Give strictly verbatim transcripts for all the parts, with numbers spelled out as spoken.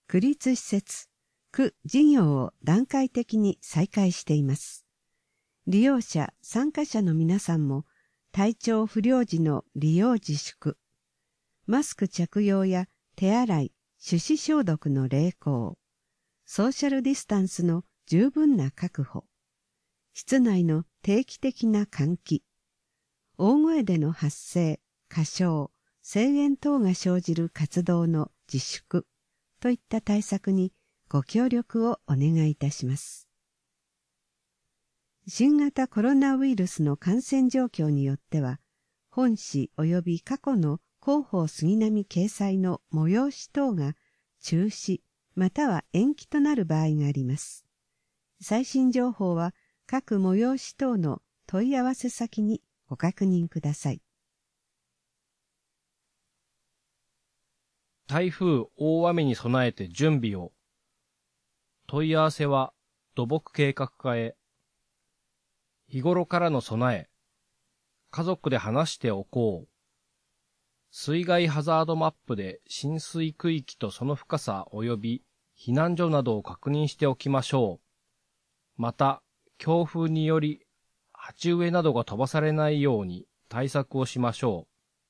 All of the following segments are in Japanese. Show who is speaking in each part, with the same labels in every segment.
Speaker 1: 区立施設、区事業を段階的に再開しています。利用者、参加者の皆さんも体調不良時の利用自粛、マスク着用や手洗い、手指消毒の励行、ソーシャルディスタンスの十分な確保、室内の定期的な換気、大声での発声、歌唱、声援等が生じる活動の自粛といった対策にご協力をお願いいたします。新型コロナウイルスの感染状況によっては、本誌及び過去の広報杉並掲載の催し等が中止または延期となる場合があります。最新情報は各催し等の問い合わせ先にご確認ください。
Speaker 2: 台風大雨に備えて準備を。問い合わせは土木計画課へ。日頃からの備え。家族で話しておこう。水害ハザードマップで浸水区域とその深さ及び避難所などを確認しておきましょう。また、強風により鉢植えなどが飛ばされないように対策をしましょう。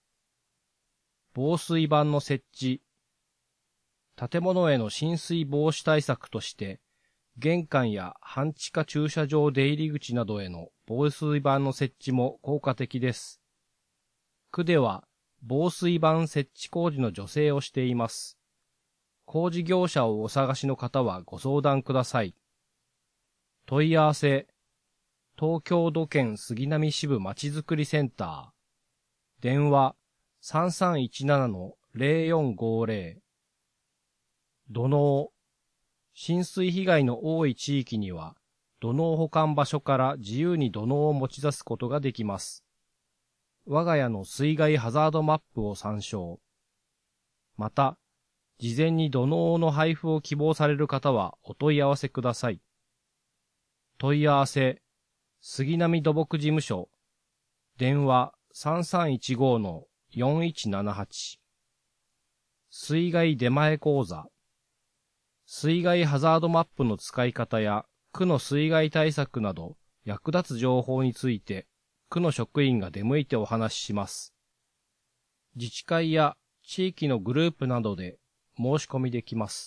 Speaker 2: 防水板の設置。建物への浸水防止対策として、玄関や半地下駐車場出入り口などへの防水板の設置も効果的です。区では防水板設置工事の助成をしています。工事業者をお探しの方はご相談ください。問い合わせ、東京都県杉並支部まちづくりセンター。電話 さんさんいちななのゼロよんごゼロ。土のう。浸水被害の多い地域には、土のう保管場所から自由に土のうを持ち出すことができます。我が家の水害ハザードマップを参照。また、事前に土のうの配布を希望される方はお問い合わせください。問い合わせ、杉並土木事務所。電話 さんさんいちごのよんいちななはち。水害出前講座。水害ハザードマップの使い方や区の水害対策など役立つ情報について区の職員が出向いてお話しします。自治会や地域のグループなどで申し込みできます。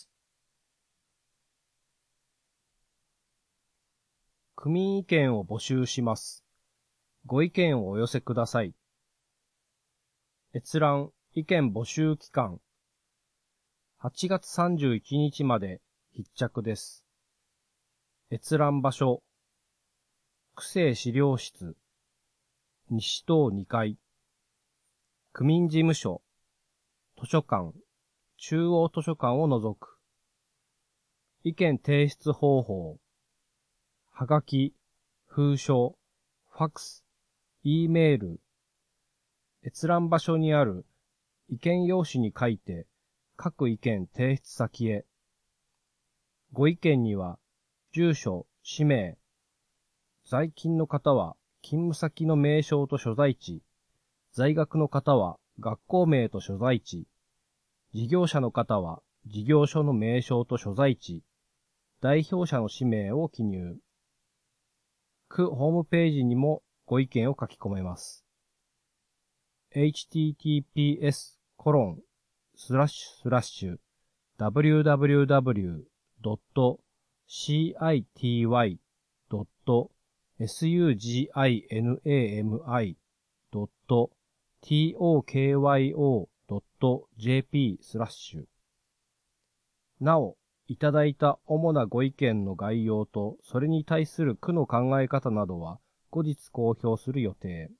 Speaker 2: 区民意見を募集します。ご意見をお寄せください。閲覧意見募集期間はちがつさんじゅういちにちまで必着です。閲覧場所区政資料室西棟にかい区民事務所図書館中央図書館を除く意見提出方法はがき封書ファックス E メール閲覧場所にある意見用紙に書いて各意見提出先へ。ご意見には、住所、氏名、在勤の方は勤務先の名称と所在地、在学の方は学校名と所在地、事業者の方は事業所の名称と所在地、代表者の氏名を記入。区ホームページにもご意見を書き込めます。エイチティーティーピーエスコロンスラッシュスラッシュ ダブリューダブリューダブリュードットシーアイティーワイドットスユージーアイエヌエーエムアイドットトーキヨドットジェーピースラッシュなお、いただいた主なご意見の概要とそれに対する区の考え方などは後日公表する予定。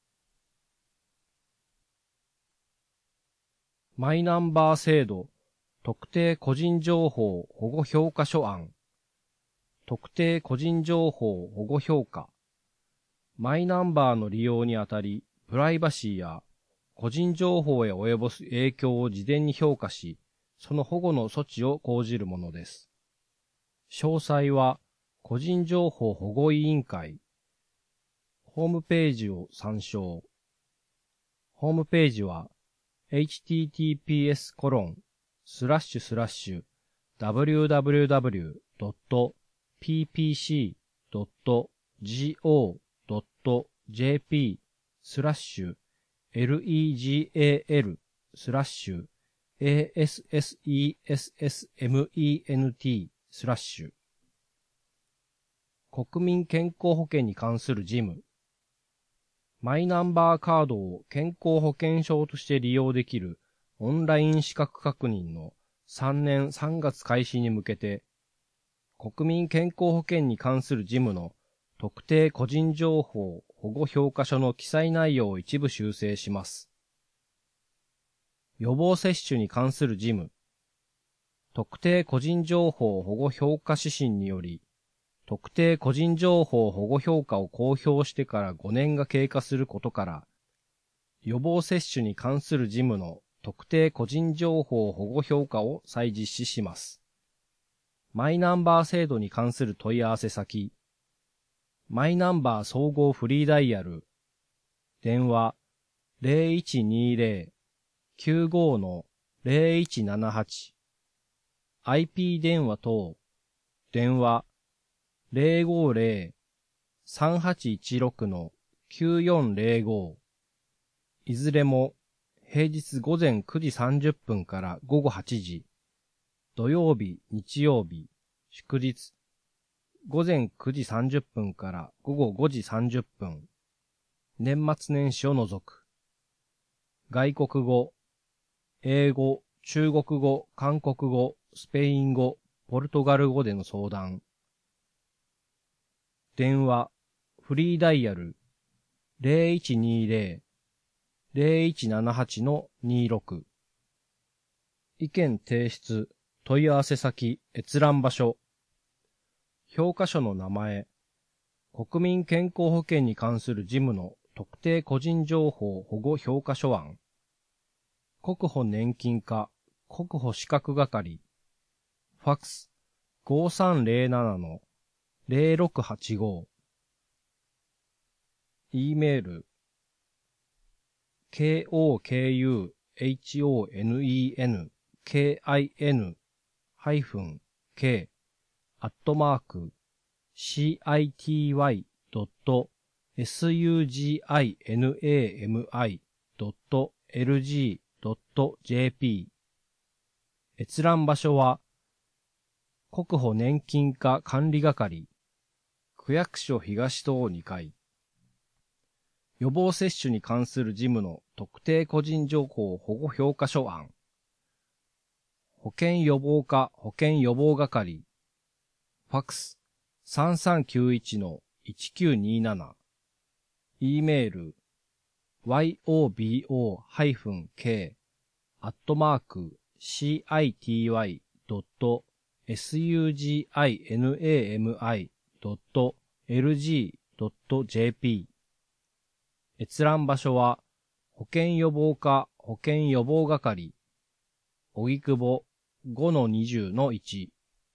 Speaker 2: マイナンバー制度特定個人情報保護評価書案特定個人情報保護評価マイナンバーの利用にあたりプライバシーや個人情報へ及ぼす影響を事前に評価しその保護の措置を講じるものです。詳細は個人情報保護委員会ホームページを参照。ホームページはエイチティーティーピーエスコロンスラッシュスラッシュダブリューダブリューダブリュードットピーピーシードットジオードットジェーピー スラッシュ レガル スラッシュ エーエスエスイーエスエスメント スラッシュ国民健康保険に関する事務。マイナンバーカードを健康保険証として利用できるオンライン資格確認のさんねんさんがつ開始に向けて、国民健康保険に関する事務の特定個人情報保護評価書の記載内容を一部修正します。予防接種に関する事務。特定個人情報保護評価指針により、特定個人情報保護評価を公表してからごねんが経過することから、予防接種に関する事務の特定個人情報保護評価を再実施します。マイナンバー制度に関する問い合わせ先、マイナンバー総合フリーダイヤル、電話 ゼロいちにゼロ きゅうご ゼロいちななはち、アイピー 電話等、電話ゼロごゼロ さんはちいちろく きゅうよんゼロご、いずれも平日午前くじさんじゅっぷんから午後はちじ、土曜日、日曜日、祝日、午前くじさんじゅっぷんから午後ごじさんじゅっぷん、年末年始を除く。外国語、英語、中国語、韓国語、スペイン語、ポルトガル語での相談。電話、フリーダイヤル、ゼロいちにゼロ ゼロいちななはち にろく。意見提出、問い合わせ先、閲覧場所。評価書の名前。国民健康保険に関する事務の特定個人情報保護評価書案。国保年金課、国保資格係。ファックス、ごさんゼロなな ゼロろくはちご。E メール、ケーオーケーユーエイチオーエヌイーエヌケーアイエヌ ハイフン K アットマーク シーアイティーワイ ドット エスユージーアイエヌエーエムアイ ドット エルジー ドット ジェーピー。閲覧場所は国保年金課管理係、区役所東棟にかい。予防接種に関する事務の特定個人情報保護評価書案。保健予防課保健予防係。ファックス さんさんきゅういち いちきゅうになな。E メール ヨボ -k アットマーク シーアイティーワイ ドット エスユージーアイエヌエーエムアイ ドット エルジー ドット ジェーピー。閲覧場所は、保健予防課保健予防係、荻窪 ごのにじゅうのいち。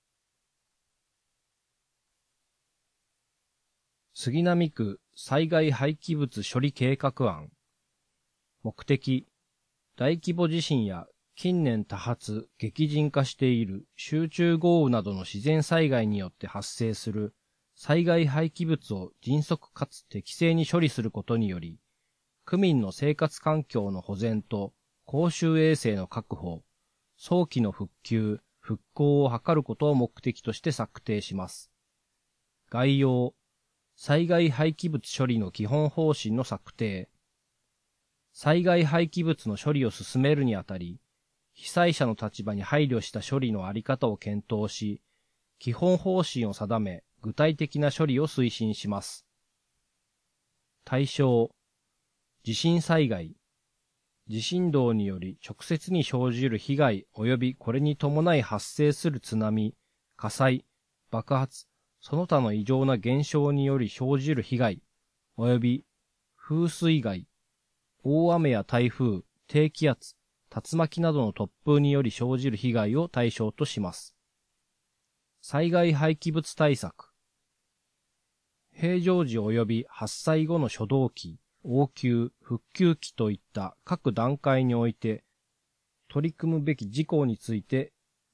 Speaker 2: 杉並区災害廃棄物処理計画案。目的、大規模地震や近年多発、激甚化している集中豪雨などの自然災害によって発生する災害廃棄物を迅速かつ適正に処理することにより、区民の生活環境の保全と公衆衛生の確保、早期の復旧、復興を図ることを目的として策定します。概要、災害廃棄物処理の基本方針の策定。災害廃棄物の処理を進めるにあたり、被災者の立場に配慮した処理のあり方を検討し、基本方針を定め、具体的な処理を推進します。対象、地震災害、地震動により直接に生じる被害及びこれに伴い発生する津波、火災、爆発、その他の異常な現象により生じる被害及び風水害、大雨や台風、低気圧、竜巻などの突風により生じる被害を対象とします。災害廃棄物対策。平常時及び発災後の初動期、応急、復旧期といった各段階において、取り組むべき事項について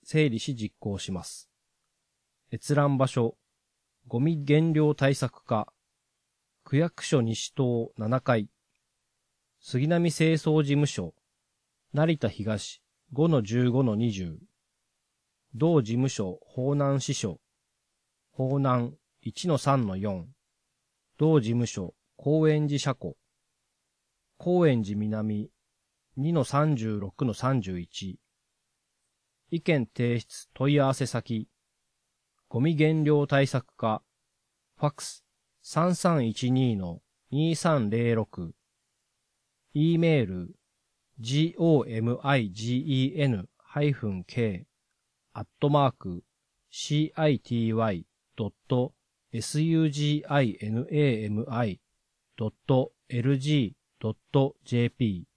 Speaker 2: 整理し実行します。閲覧場所、ゴミ減量対策課、区役所西棟ななかい、杉並清掃事務所、成田東 ごのじゅうごのにじゅう、同事務所方南支所、方南 いちのさんのよん、同事務所高円寺車庫、高円寺南 にのさんじゅうろくのさんじゅういち、意見提出問い合わせ先、ゴミ減量対策課、ファックス さんさんいちにのにさんぜろろく、E メール gomigen-k アットマーク city.suginami.lg.jp